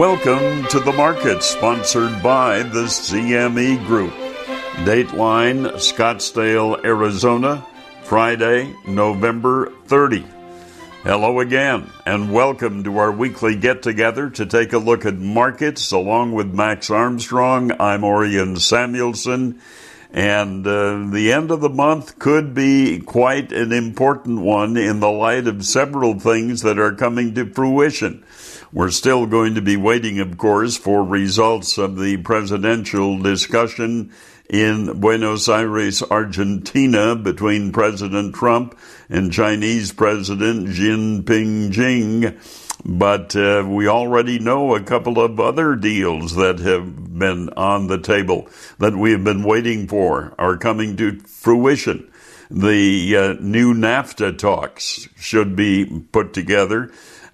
Welcome to the market, sponsored by the CME Group. Dateline, Scottsdale, Arizona, Friday, November 30. Hello again, and welcome to our weekly get-together to take a look at markets. Along with Max Armstrong, I'm Orion Samuelson, and the end of the month could be quite an important one in the light of several things that are coming to fruition. We're still going to be waiting, of course, for results of the presidential discussion in Buenos Aires, Argentina, between President Trump and Chinese President Xi Jinping. But we already know a couple of other deals that have been on the table that we have been waiting for are coming to fruition. The new NAFTA talks should be put together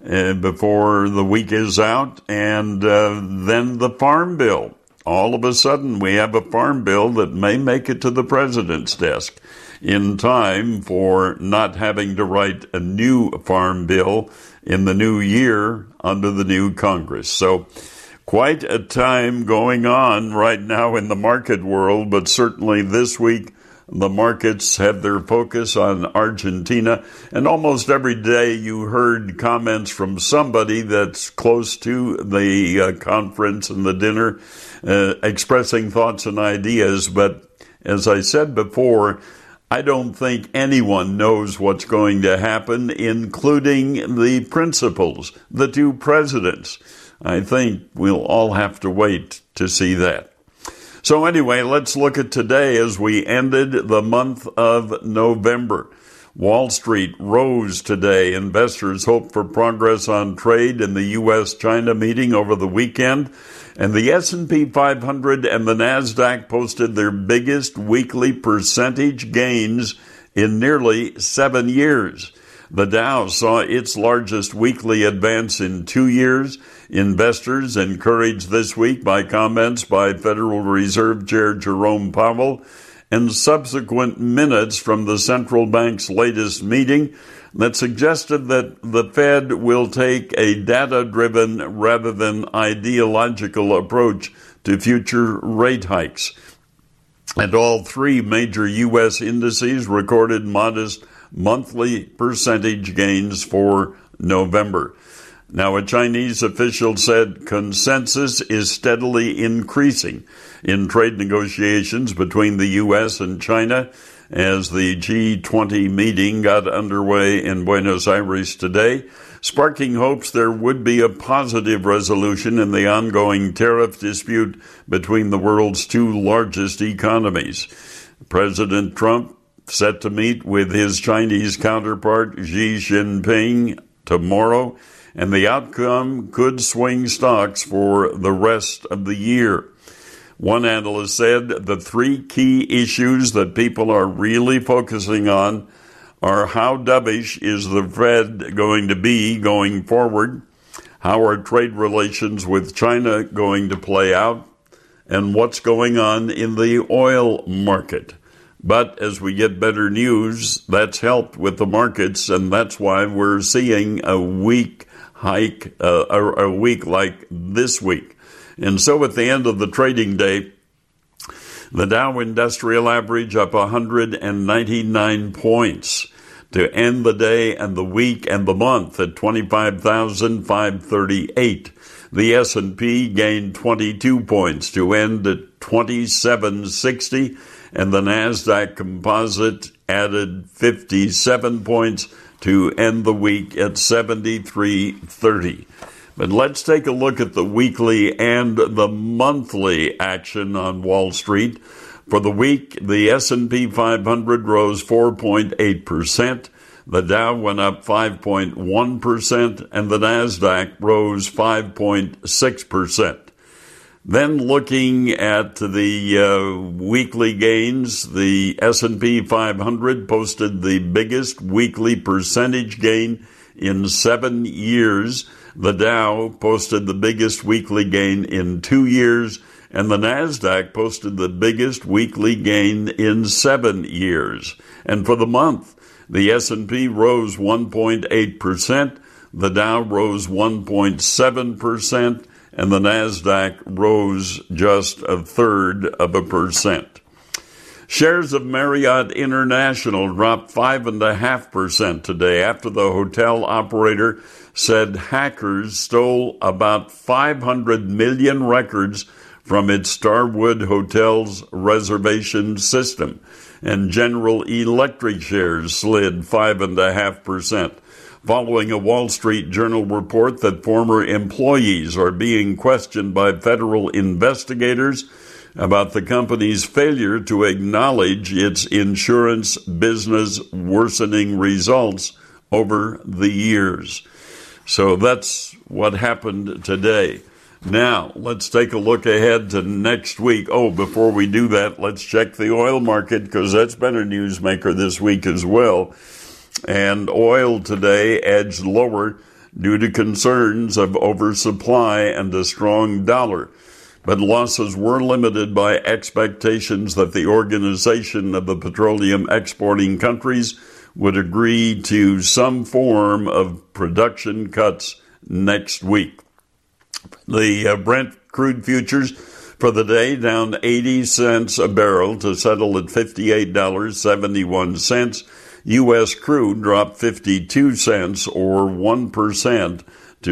before the week is out, and then the Farm Bill. All of a sudden, we have a Farm Bill that may make it to the president's desk in time for not having to write a new Farm Bill in the new year under the new Congress. So quite a time going on right now in the market world, but certainly this week, the markets had their focus on Argentina, and almost every day you heard comments from somebody that's close to the conference and the dinner expressing thoughts and ideas. But as I said before, I don't think anyone knows what's going to happen, including the principals, the two presidents. I think we'll all have to wait to see that. So anyway, let's look at today as we ended the month of November. Wall Street rose today. Investors hope for progress on trade in the U.S.-China meeting over the weekend. And the S&P 500 and the NASDAQ posted their biggest weekly percentage gains in nearly 7 years. The Dow saw its largest weekly advance in 2 years. Investors encouraged this week by comments by Federal Reserve Chair Jerome Powell and subsequent minutes from the central bank's latest meeting that suggested that the Fed will take a data-driven rather than ideological approach to future rate hikes. And all three major U.S. indices recorded modest monthly percentage gains for November. Now, a Chinese official said consensus is steadily increasing in trade negotiations between the U.S. and China as the G20 meeting got underway in Buenos Aires today, sparking hopes there would be a positive resolution in the ongoing tariff dispute between the world's two largest economies. President Trump set to meet with his Chinese counterpart Xi Jinping tomorrow, and the outcome could swing stocks for the rest of the year. One analyst said the three key issues that people are really focusing on are how dovish is the Fed going to be going forward, how are trade relations with China going to play out, and what's going on in the oil market. But as we get better news, that's helped with the markets, and that's why we're seeing a weak hike, a week like this week. And so at the end of the trading day, the Dow Industrial Average up 199 points to end the day and the week and the month at 25,538. The S&P gained 22 points to end at 2760, and the NASDAQ Composite added 57 points to end the week at 7330. But let's take a look at the weekly and the monthly action on Wall Street. For the week, the S&P 500 rose 4.8%, the Dow went up 5.1%, and the NASDAQ rose 5.6%. Then looking at the weekly gains, the S&P 500 posted the biggest weekly percentage gain in 7 years. The Dow posted the biggest weekly gain in 2 years, and the NASDAQ posted the biggest weekly gain in 7 years. And for the month, the S&P rose 1.8%, the Dow rose 1.7%, and the NASDAQ rose just 0.33%. Shares of Marriott International dropped 5.5% today after the hotel operator said hackers stole about 500 million records from its Starwood Hotel's reservation system, and General Electric shares slid 5.5%, following a Wall Street Journal report that former employees are being questioned by federal investigators about the company's failure to acknowledge its insurance business worsening results over the years. So that's what happened today. Now, let's take a look ahead to next week. Oh, before we do that, let's check the oil market, because that's been a newsmaker this week as well. And oil today edged lower due to concerns of oversupply and a strong dollar. But losses were limited by expectations that the Organization of the Petroleum Exporting Countries would agree to some form of production cuts next week. The Brent crude futures for the day down 80 cents a barrel to settle at $58.71. U.S. crude dropped 52 cents or 1% to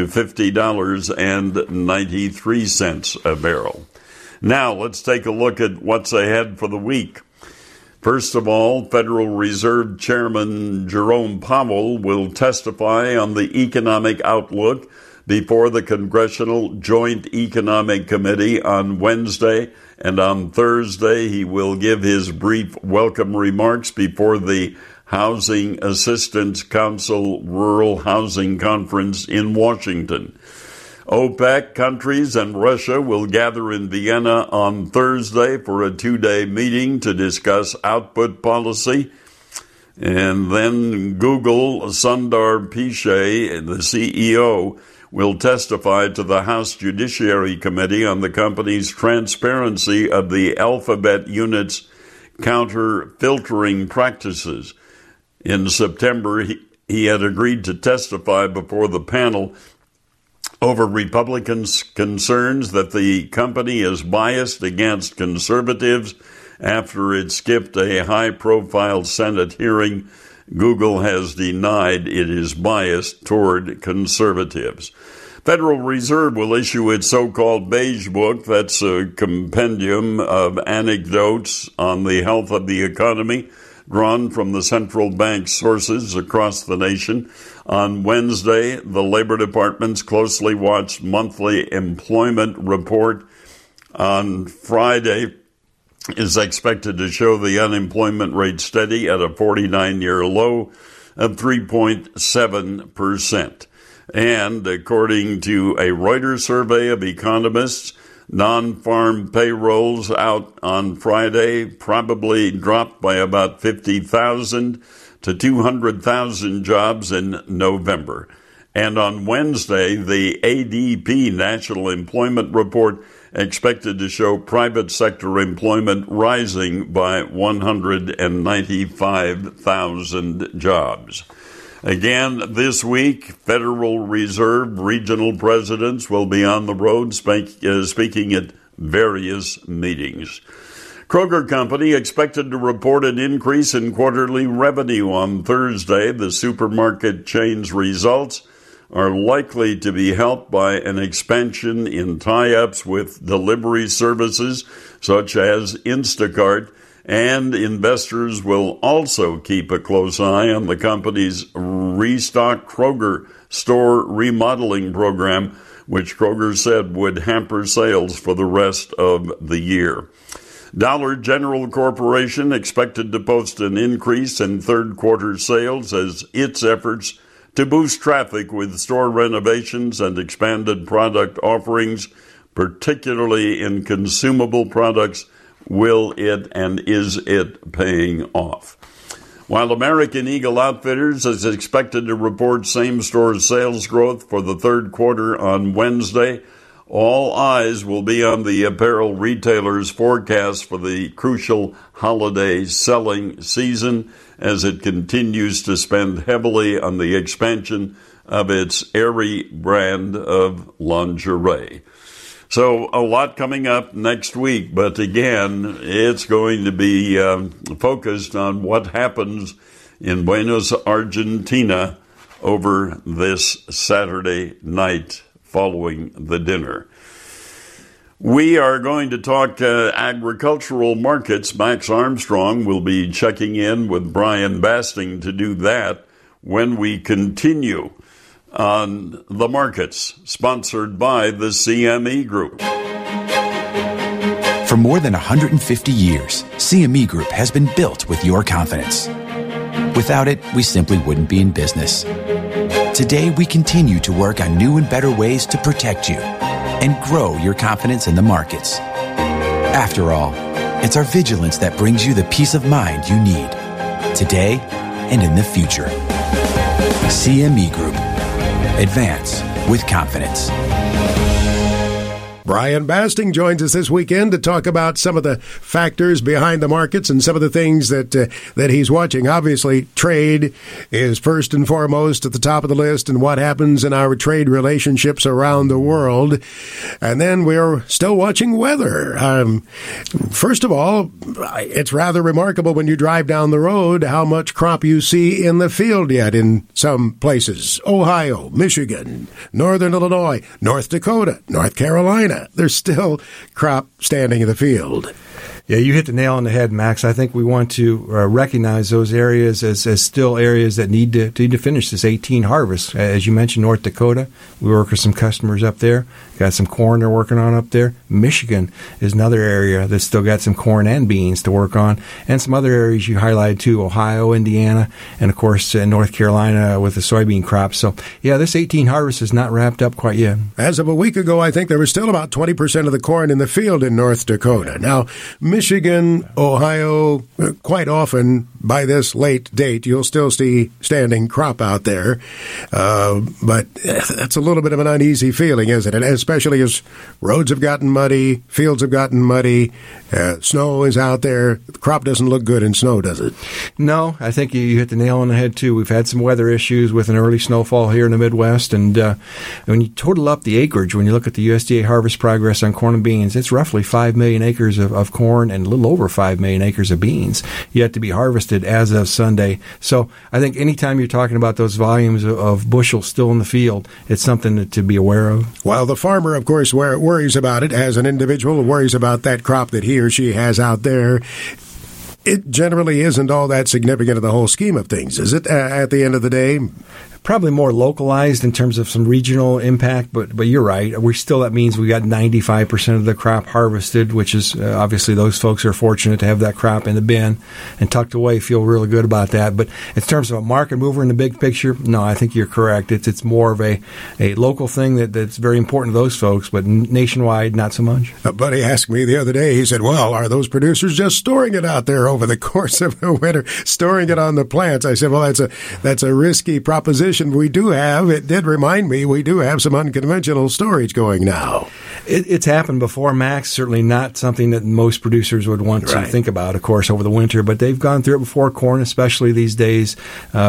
$50.93 a barrel. Now let's take a look at what's ahead for the week. First of all, Federal Reserve Chairman Jerome Powell will testify on the economic outlook before the Congressional Joint Economic Committee on Wednesday, and on Thursday he will give his brief welcome remarks before the Housing Assistance Council Rural Housing Conference in Washington. OPEC countries and Russia will gather in Vienna on Thursday for a 2-day meeting to discuss output policy. And then Google, Sundar Pichai, the CEO, will testify to the House Judiciary Committee on the company's transparency of the Alphabet unit's counter-filtering practices. In September, he had agreed to testify before the panel over Republicans' concerns that the company is biased against conservatives after it skipped a high-profile Senate hearing. Google has denied it is biased toward conservatives. Federal Reserve will issue its so-called Beige Book. That's a compendium of anecdotes on the health of the economy, drawn from the central bank sources across the nation. On Wednesday, the Labor Department's closely watched monthly employment report on Friday is expected to show the unemployment rate steady at a 49-year low of 3.7%. And according to a Reuters survey of economists, non-farm payrolls out on Friday probably dropped by about 50,000 to 200,000 jobs in November. And on Wednesday, the ADP National Employment Report expected to show private sector employment rising by 195,000 jobs. Again, this week, Federal Reserve regional presidents will be on the road speaking at various meetings. Kroger Company expected to report an increase in quarterly revenue on Thursday. The supermarket chain's results are likely to be helped by an expansion in tie-ups with delivery services such as Instacart, and investors will also keep a close eye on the company's Restock Kroger store remodeling program, which Kroger said would hamper sales for the rest of the year. Dollar General Corporation expected to post an increase in third quarter sales as its efforts to boost traffic with store renovations and expanded product offerings, particularly in consumable products, will it and is it paying off. While American Eagle Outfitters is expected to report same-store sales growth for the third quarter on Wednesday, all eyes will be on the apparel retailer's forecast for the crucial holiday selling season as it continues to spend heavily on the expansion of its Aerie brand of lingerie. So a lot coming up next week, but again, it's going to be focused on what happens in Buenos, Argentina over this Saturday night following the dinner. We are going to talk agricultural markets. Max Armstrong will be checking in with Brian Basting to do that when we continue on the markets, sponsored by the CME Group. For more than 150 years, CME Group has been built with your confidence. Without it, we simply wouldn't be in business. Today, we continue to work on new and better ways to protect you and grow your confidence in the markets. After all, it's our vigilance that brings you the peace of mind you need today and in the future. CME Group. Advance with confidence. Brian Basting joins us this weekend to talk about some of the factors behind the markets and some of the things that he's watching. Obviously, trade is first and foremost at the top of the list, and what happens in our trade relationships around the world. And then we're still watching weather. First of all, it's rather remarkable when you drive down the road how much crop you see in the field yet in some places. Ohio, Michigan, Northern Illinois, North Dakota, North Carolina. There's still crop standing in the field. Yeah, you hit the nail on the head, Max. I think we want to recognize those areas as still areas that need to finish this 18 harvest. As you mentioned, North Dakota, we work with some customers up there. Got some corn they're working on up there. Michigan is another area that's still got some corn and beans to work on. And some other areas you highlighted too, Ohio, Indiana, and of course North Carolina with the soybean crop. So, yeah, this 18 harvest is not wrapped up quite yet. As of a week ago, I think there was still about 20% of the corn in the field in North Dakota. Now, Michigan, Ohio, quite often by this late date, you'll still see standing crop out there. But that's a little bit of an uneasy feeling, isn't it? Especially as roads have gotten muddy, fields have gotten muddy, snow is out there. The crop doesn't look good in snow, does it? No, I think you hit the nail on the head, too. We've had some weather issues with an early snowfall here in the Midwest, and when you total up the acreage, when you look at the USDA harvest progress on corn and beans, it's roughly 5 million acres of corn and a little over 5 million acres of beans yet to be harvested as of Sunday. So I think anytime you're talking about those volumes of bushels still in the field, it's something to be aware of. Well, the farmer, of course, worries about it as an individual, worries about that crop that he or she has out there. It generally isn't all that significant in the whole scheme of things, is it, at the end of the day? Probably more localized in terms of some regional impact, but you're right. That means we got 95% of the crop harvested, which is obviously those folks are fortunate to have that crop in the bin and tucked away, feel really good about that. But in terms of a market mover in the big picture, no, I think you're correct. It's more of a local thing that's very important to those folks, but nationwide, not so much. A buddy asked me the other day, he said, well, are those producers just storing it out there over the course of the winter, storing it on the plants? I said, well, that's a risky proposition. We do have, it did remind me, we do have some unconventional storage going now. It's happened before, Max. Certainly not something that most producers would want to think about, of course, over the winter. But they've gone through it before. Corn, especially these days,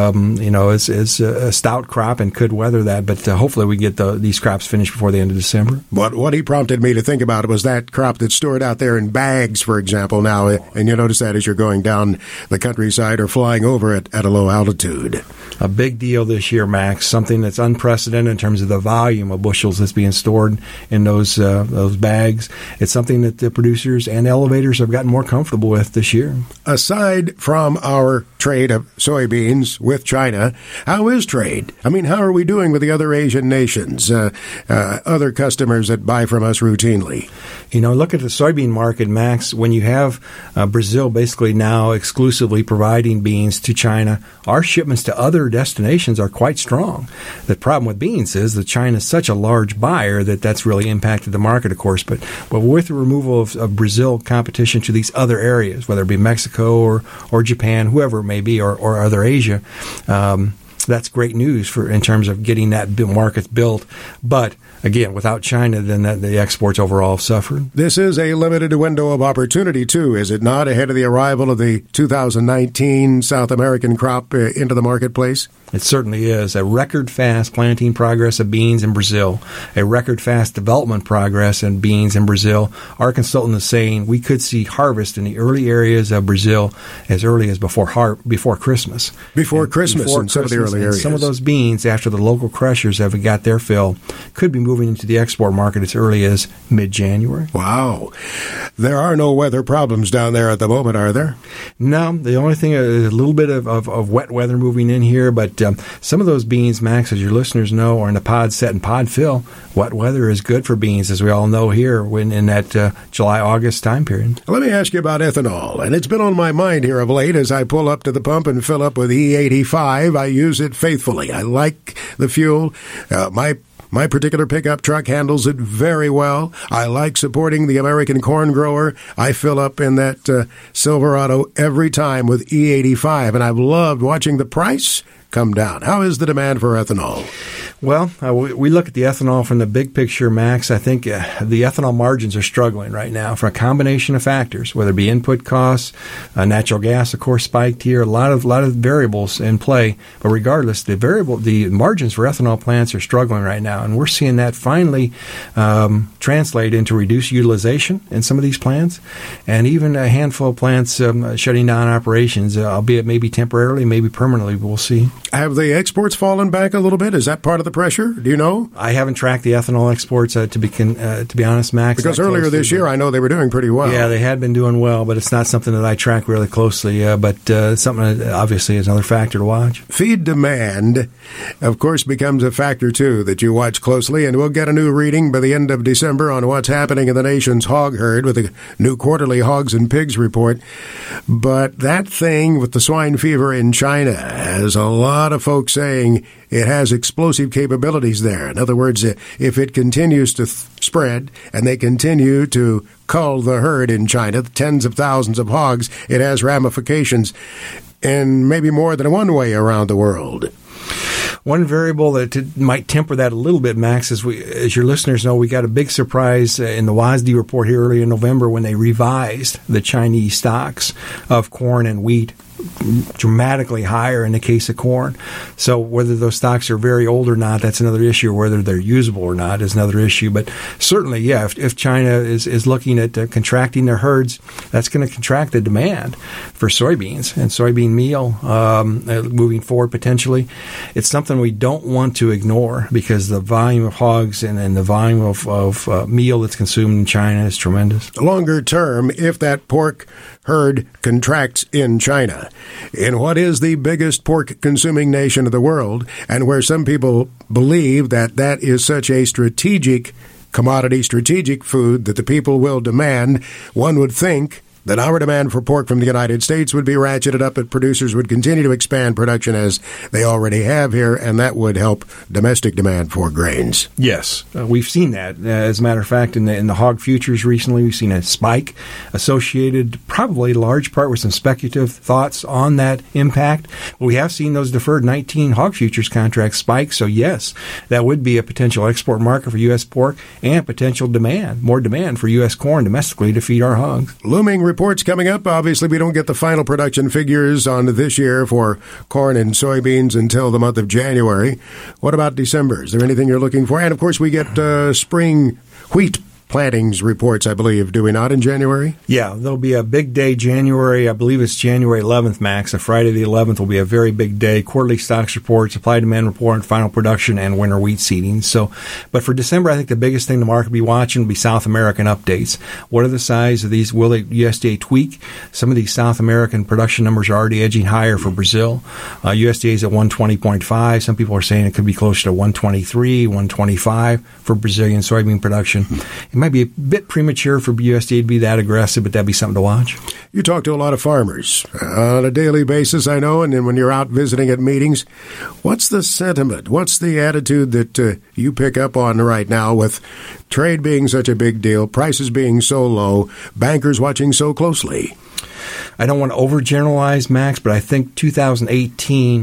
is a stout crop and could weather that. But hopefully we get these crops finished before the end of December. What he prompted me to think about was that crop that's stored out there in bags, for example, now. And you notice that as you're going down the countryside or flying over it at a low altitude. A big deal this year, Max. Something that's unprecedented in terms of the volume of bushels that's being stored in those bags. It's something that the producers and elevators have gotten more comfortable with this year. Aside from our trade of soybeans with China, how is trade? I mean, how are we doing with the other Asian nations, other customers that buy from us routinely? Look at the soybean market, Max. When you have Brazil basically now exclusively providing beans to China, our shipments to other destinations are quite strong. The problem with beans is that China is such a large buyer that's really impacted the market, of course. But with the removal of Brazil competition to these other areas, whether it be Mexico or Japan, whoever it may be, or other Asia, that's great news in terms of getting that market built. But again, without China, then the exports overall have suffered. This is a limited window of opportunity, too, is it not, ahead of the arrival of the 2019 South American crop into the marketplace? It certainly is. A record-fast planting progress of beans in Brazil, a record-fast development progress in beans in Brazil. Our consultant is saying we could see harvest in the early areas of Brazil as early as before Christmas. Before Christmas in some of the early areas. Some of those beans, after the local crushers have got their fill, could be moving into the export market as early as mid-January. Wow. There are no weather problems down there at the moment, are there? No. The only thing is a little bit of wet weather moving in here, but some of those beans, Max, as your listeners know, are in the pod set and pod fill. Wet weather is good for beans, as we all know here in that July-August time period. Let me ask you about ethanol, and it's been on my mind here of late as I pull up to the pump and fill up with E85. I use it faithfully. I like the fuel. My particular pickup truck handles it very well. I like supporting the American corn grower. I fill up in that Silverado every time with E85, and I've loved watching the price come down. How is the demand for ethanol? Well, we look at the ethanol from the big picture, Max. I think the ethanol margins are struggling right now for a combination of factors, whether it be input costs, natural gas, of course, spiked here, a lot of variables in play. But regardless, the margins for ethanol plants are struggling right now, and we're seeing that finally translate into reduced utilization in some of these plants, and even a handful of plants shutting down operations, albeit maybe temporarily, maybe permanently. We'll see. Have the exports fallen back a little bit? Is that part of the pressure? Do you know? I haven't tracked the ethanol exports to be honest, Max. Because earlier this year, I know they were doing pretty well. Yeah, they had been doing well, but it's not something that I track really closely. But something that obviously is another factor to watch. Feed demand, of course, becomes a factor too that you watch closely, and we'll get a new reading by the end of December on what's happening in the nation's hog herd with the new quarterly hogs and pigs report. But that thing with the swine fever in China has a lot of folks saying it has explosive capabilities there. In other words, if it continues to spread and they continue to cull the herd in China, tens of thousands of hogs, it has ramifications in maybe more than one way around the world. One variable that might temper that a little bit, Max, is as your listeners know, we got a big surprise in the WASDE report here early in November when they revised the Chinese stocks of corn and wheat dramatically higher in the case of corn. So whether those stocks are very old or not, that's another issue. Whether they're usable or not is another issue. But certainly, yeah, if China is looking at contracting their herds, that's going to contract the demand for soybeans and soybean meal moving forward potentially. It's something we don't want to ignore because the volume of hogs and the volume of meal that's consumed in China is tremendous. Longer term, if that pork herd contracts in China, in what is the biggest pork-consuming nation of the world, and where some people believe that is such a strategic commodity, strategic food that the people will demand, one would think that our demand for pork from the United States would be ratcheted up, but producers would continue to expand production as they already have here, and that would help domestic demand for grains. Yes, we've seen that. As a matter of fact, in the hog futures recently, we've seen a spike associated probably large part with some speculative thoughts on that impact. But we have seen those deferred 19 hog futures contracts spike, so yes, that would be a potential export market for U.S. pork and potential demand, more demand for U.S. corn domestically to feed our hogs. Looming reports coming up. Obviously, we don't get the final production figures on this year for corn and soybeans until the month of January. What about December? Is there anything you're looking for? And, of course, we get spring wheat plantings reports, I believe, do we not, in January? Yeah, there'll be a big day January. I believe it's January 11th, Max. A Friday the 11th will be a very big day. Quarterly stocks report, supply-demand report, final production, and winter wheat seeding. So, but for December, I think the biggest thing the market will be watching will be South American updates. What are the size of these? Will the USDA tweak? Some of these South American production numbers are already edging higher for Brazil. USDA is at 120.5. Some people are saying it could be closer to 123, 125 for Brazilian soybean production. It might be a bit premature for USDA to be that aggressive, but that'd be something to watch. You talk to a lot of farmers on a daily basis, I know, and then when you're out visiting at meetings, what's the sentiment? What's the attitude that you pick up on right now with trade being such a big deal, prices being so low, bankers watching so closely? I don't want to overgeneralize, Max, but I think 2018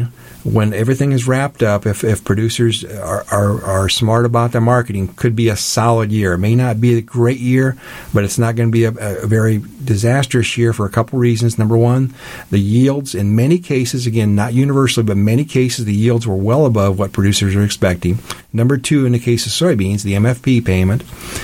when everything is wrapped up, if producers are smart about their marketing, could be a solid year. It may not be a great year, but it's not going to be a very disastrous year for a couple reasons. Number one, the yields in many cases, again, not universally, but many cases, the yields were well above what producers are expecting. Number two, in the case of soybeans, the MFP payment.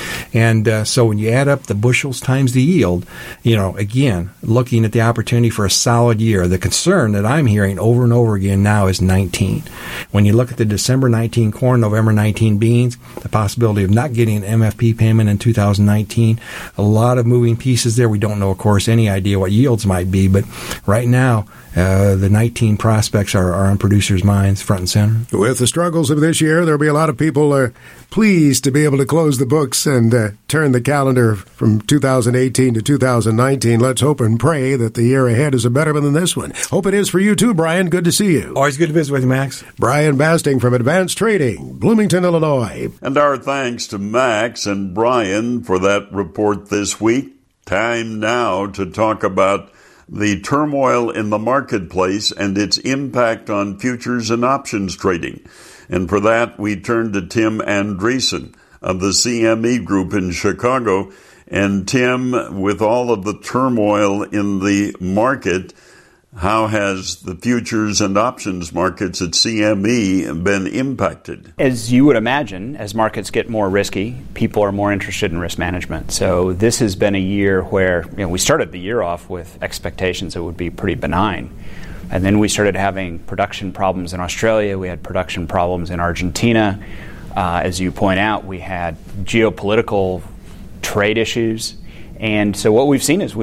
And so when you add up the bushels times the yield, again, looking at the opportunity for a solid year, the concern that I'm hearing over and over again now is 19. When you look at the December 19 corn, November 19 beans, the possibility of not getting an MFP payment in 2019, a lot of moving pieces there. We don't know, of course, any idea what yields might be, but right now, the 19 prospects are on producers' minds front and center. With the struggles of this year, there'll be a lot of people pleased to be able to close the books and turn the calendar from 2018 to 2019. Let's hope and pray that the year ahead is a better one than this one. Hope it is for you too, Brian. Good to see you. Always good to visit with you, Max. Brian Basting from Advanced Trading, Bloomington, Illinois. And our thanks to Max and Brian for that report this week. Time now to talk about the turmoil in the marketplace and its impact on futures and options trading. And for that, we turn to Tim Andreessen of the CME Group in Chicago. And Tim, with all of the turmoil in the market, how has the futures and options markets at CME been impacted? As you would imagine, as markets get more risky, people are more interested in risk management. So this has been a year where we started the year off with expectations it would be pretty benign. And then we started having production problems in Australia. We had production problems in Argentina. As you point out, we had geopolitical trade issues. And so what we've seen is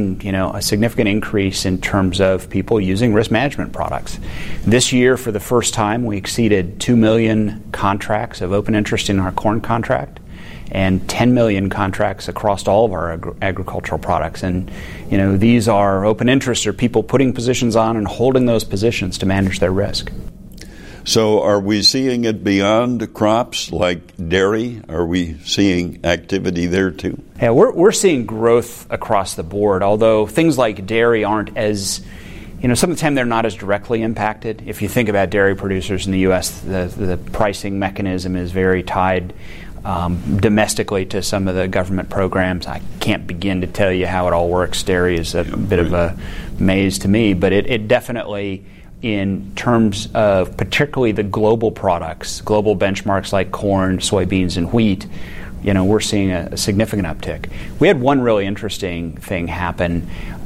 a significant increase in terms of people using risk management products. This year, for the first time, we exceeded 2 million contracts of open interest in our corn contract and 10 million contracts across all of our agricultural products. And, these are open interests or people putting positions on and holding those positions to manage their risk. So are we seeing it beyond crops like dairy? Are we seeing activity there too? Yeah, we're seeing growth across the board, although things like dairy aren't as, some of the time they're not as directly impacted. If you think about dairy producers in the U.S., the pricing mechanism is very tied domestically to some of the government programs. I can't begin to tell you how it all works. Dairy is a bit of a maze to me, but it definitely, in terms of particularly the global products, global benchmarks like corn, soybeans, and wheat, we're seeing a significant uptick. We had one really interesting thing happen,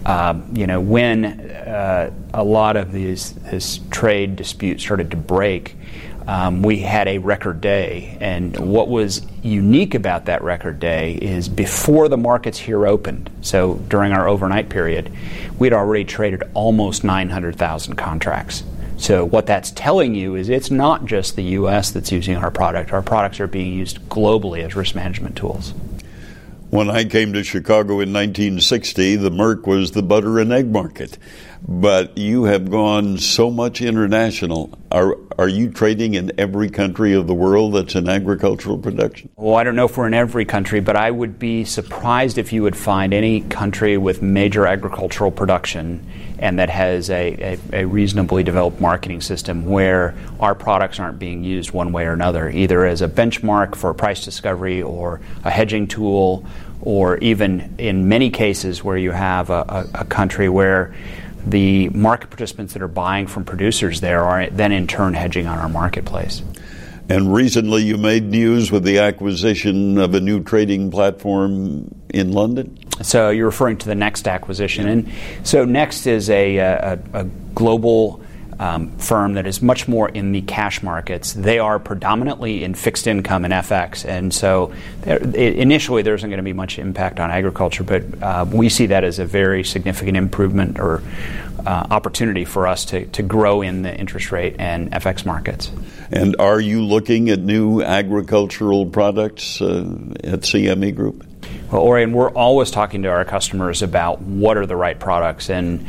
when a lot of this trade dispute started to break. We had a record day, and what was unique about that record day is before the markets here opened, so during our overnight period, we'd already traded almost 900,000 contracts. So what that's telling you is it's not just the U.S. that's using our product. Our products are being used globally as risk management tools. When I came to Chicago in 1960, the Merc was the butter and egg market. But you have gone so much international. Are you trading in every country of the world that's in agricultural production? Well, I don't know if we're in every country, but I would be surprised if you would find any country with major agricultural production and that has a reasonably developed marketing system where our products aren't being used one way or another, either as a benchmark for price discovery or a hedging tool, or even in many cases where you have a country where the market participants that are buying from producers there are then in turn hedging on our marketplace. And recently you made news with the acquisition of a new trading platform in London? So you're referring to the Next acquisition. And so Next is a global firm that is much more in the cash markets. They are predominantly in fixed income and FX. And so initially there isn't going to be much impact on agriculture, but we see that as a very significant improvement or opportunity for us to grow in the interest rate and FX markets. And are you looking at new agricultural products at CME Group? Well, Orion, we're always talking to our customers about what are the right products, and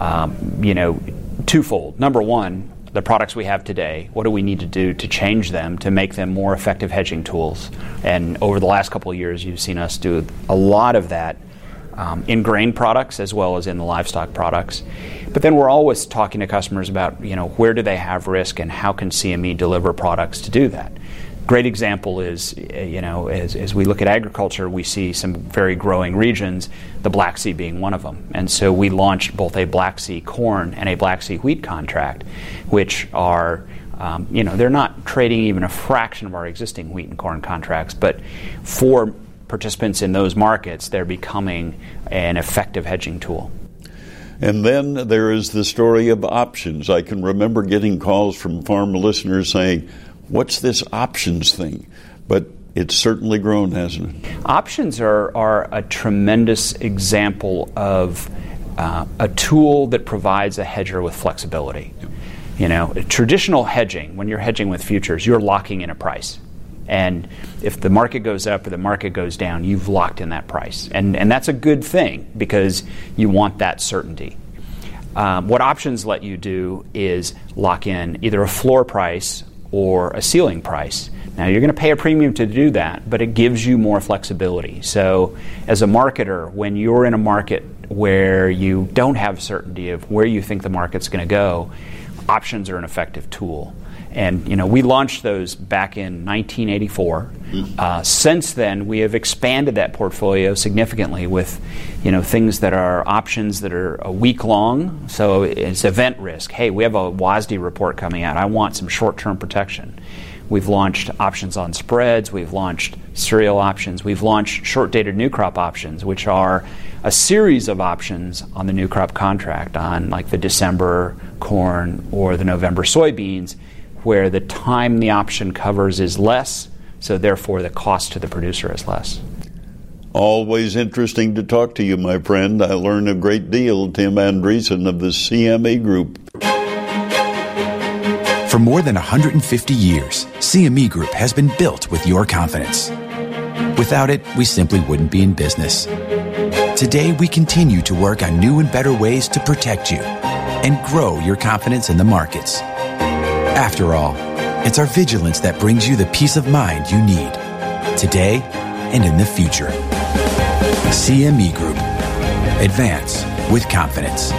twofold. Number one, the products we have today, what do we need to do to change them to make them more effective hedging tools? And over the last couple of years, you've seen us do a lot of that in grain products as well as in the livestock products. But then we're always talking to customers about, where do they have risk and how can CME deliver products to do that. Great example is, as we look at agriculture, we see some very growing regions, the Black Sea being one of them. And so we launched both a Black Sea corn and a Black Sea wheat contract, which are, they're not trading even a fraction of our existing wheat and corn contracts, but for participants in those markets, they're becoming an effective hedging tool. And then there is the story of options. I can remember getting calls from farm listeners saying, what's this options thing? But it's certainly grown, hasn't it? Options are a tremendous example of a tool that provides a hedger with flexibility. Traditional hedging, when you're hedging with futures, you're locking in a price. And if the market goes up or the market goes down, you've locked in that price. And that's a good thing because you want that certainty. What options let you do is lock in either a floor price or a ceiling price. Now, you're going to pay a premium to do that, but it gives you more flexibility. So as a marketer, when you're in a market where you don't have certainty of where you think the market's going to go, options are an effective tool. And, we launched those back in 1984. Since then, we have expanded that portfolio significantly with, things that are options that are a week long. So it's event risk. Hey, we have a WASDE report coming out. I want some short-term protection. We've launched options on spreads. We've launched cereal options. We've launched short-dated new crop options, which are a series of options on the new crop contract on like the December corn or the November soybeans, where the time the option covers is less, so therefore the cost to the producer is less. Always interesting to talk to you, my friend. I learned a great deal. Tim Andreessen of the CME Group. For more than 150 years, CME Group has been built with your confidence. Without it, we simply wouldn't be in business. Today, we continue to work on new and better ways to protect you and grow your confidence in the markets. After all, it's our vigilance that brings you the peace of mind you need today and in the future. CME Group. Advance with confidence.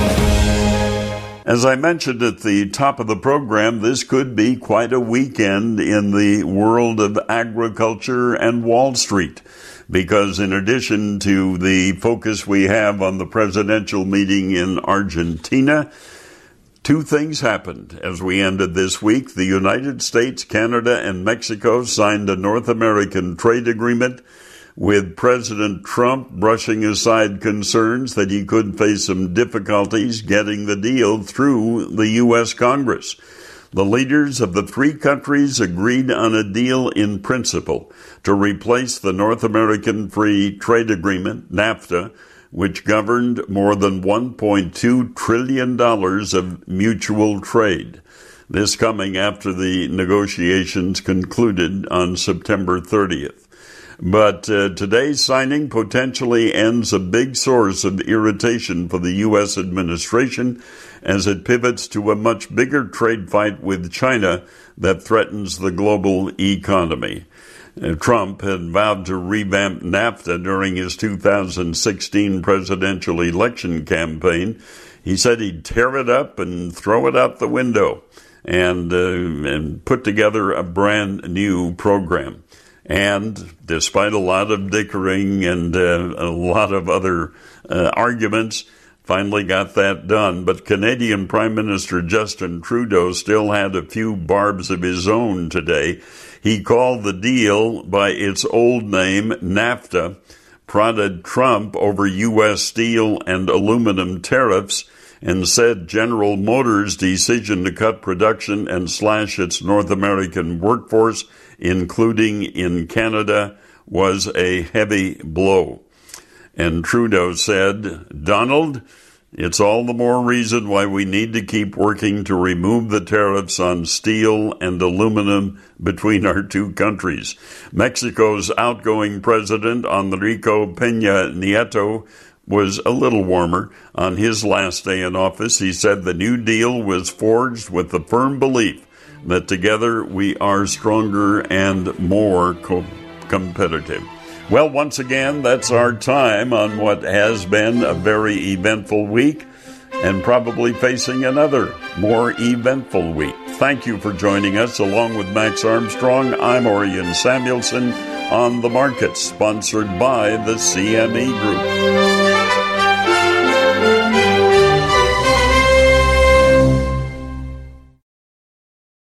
As I mentioned at the top of the program, this could be quite a weekend in the world of agriculture and Wall Street, because in addition to the focus we have on the presidential meeting in Argentina, two things happened as we ended this week. The United States, Canada, and Mexico signed a North American trade agreement, with President Trump brushing aside concerns that he could face some difficulties getting the deal through the U.S. Congress. The leaders of the three countries agreed on a deal in principle to replace the North American Free Trade Agreement, NAFTA, which governed more than $1.2 trillion of mutual trade. This coming after the negotiations concluded on September 30th. But today's signing potentially ends a big source of irritation for the U.S. administration as it pivots to a much bigger trade fight with China that threatens the global economy. Trump had vowed to revamp NAFTA during his 2016 presidential election campaign. He said he'd tear it up and throw it out the window and put together a brand new program. And despite a lot of dickering and a lot of other arguments, finally got that done. But Canadian Prime Minister Justin Trudeau still had a few barbs of his own today. He called the deal by its old name, NAFTA, prodded Trump over U.S. steel and aluminum tariffs, and said General Motors' decision to cut production and slash its North American workforce, including in Canada, was a heavy blow. And Trudeau said, Donald, it's all the more reason why we need to keep working to remove the tariffs on steel and aluminum between our two countries. Mexico's outgoing president, Enrique Peña Nieto, was a little warmer. On his last day in office, he said the new deal was forged with the firm belief that together we are stronger and more competitive. Well, once again, that's our time on what has been a very eventful week and probably facing another more eventful week. Thank you for joining us. Along with Max Armstrong, I'm Orion Samuelson on The Market, sponsored by the CME Group.